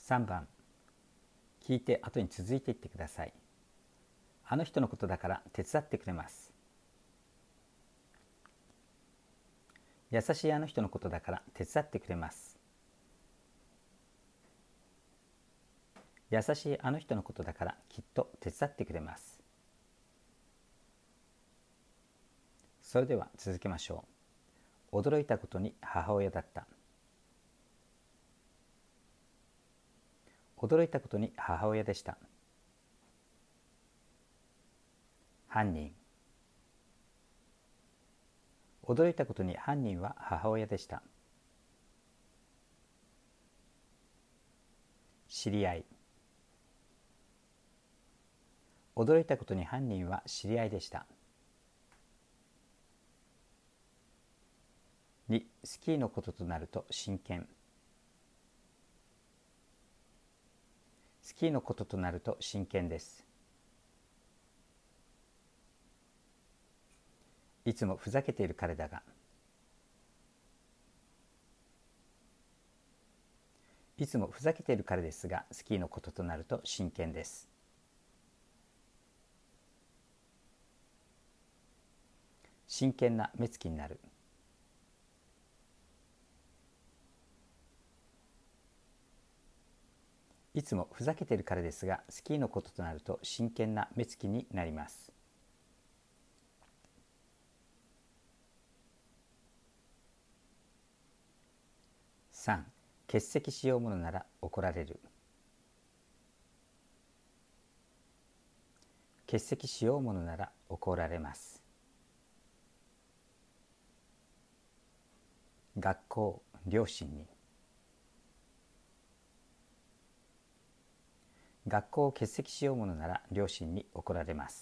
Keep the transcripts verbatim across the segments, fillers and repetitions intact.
さんばん、聞いて後に続いていってください。あの人のことだから手伝ってくれます。優しいあの人のことだから手伝ってくれます。優しいあの人のことだからきっと手伝ってくれます。それでは続けましょう。驚いたことに母親だった。驚いたことに母親でした。犯人。驚いたことに犯人は母親でした。知り合い。驚いたことに犯人は知り合いでした。に、スキーのこととなると真剣。スキーのこととなると真剣です。いつもふざけている彼だが。いつもふざけている彼ですが、スキーのこととなると真剣です。真剣な目つきになる。いつもふざけている彼ですが、スキーのこととなると真剣な目つきになります。さん、欠席しようものなら怒られる。欠席しようものなら怒られます。学校、両親に。学校を欠席しようものなら両親に怒られます。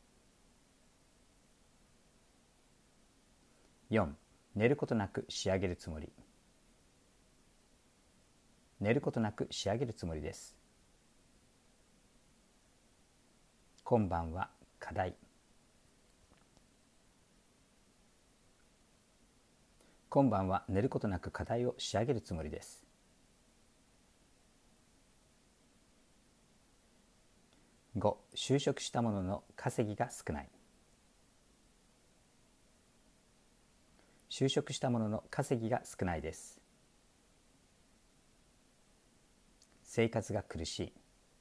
よん、寝ることなく仕上げるつもり。寝ることなく仕上げるつもりです。今晩は課題。今晩は寝ることなく課題を仕上げるつもりです。ご、就職したものの稼ぎが少ない。就職したものの稼ぎが少ないです。生活が苦しい。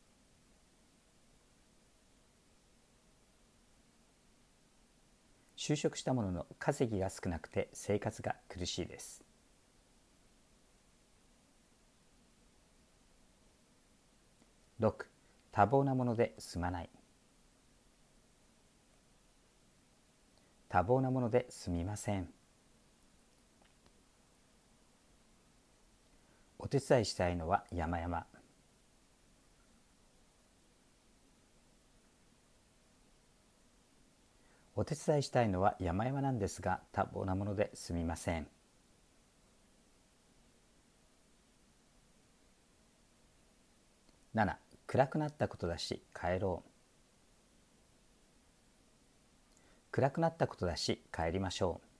就職したものの稼ぎが少なくて生活が苦しいです。ろく、多忙なもので済まない。多忙なもので済みません。お手伝いしたいのは山々。お手伝いしたいのは山々なんですが、多忙なもので済みません。なな、暗くなったことだし帰ろう。暗くなったことだし帰りましょ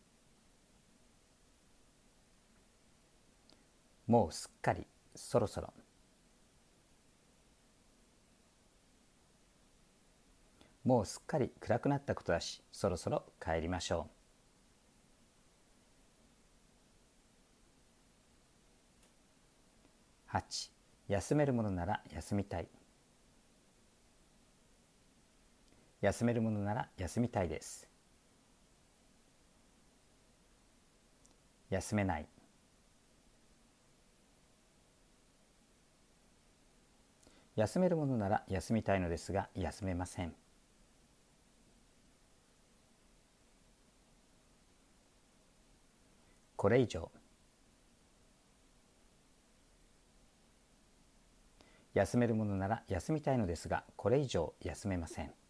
う。もうすっかり、そろそろ。もうすっかり暗くなったことだし、そろそろ帰りましょう。はち、休めるものなら休みたい。休めるものなら休みたいです。休めない。休めるものなら休みたいのですが、休めません。これ以上。休めるものなら休みたいのですが、これ以上休めません。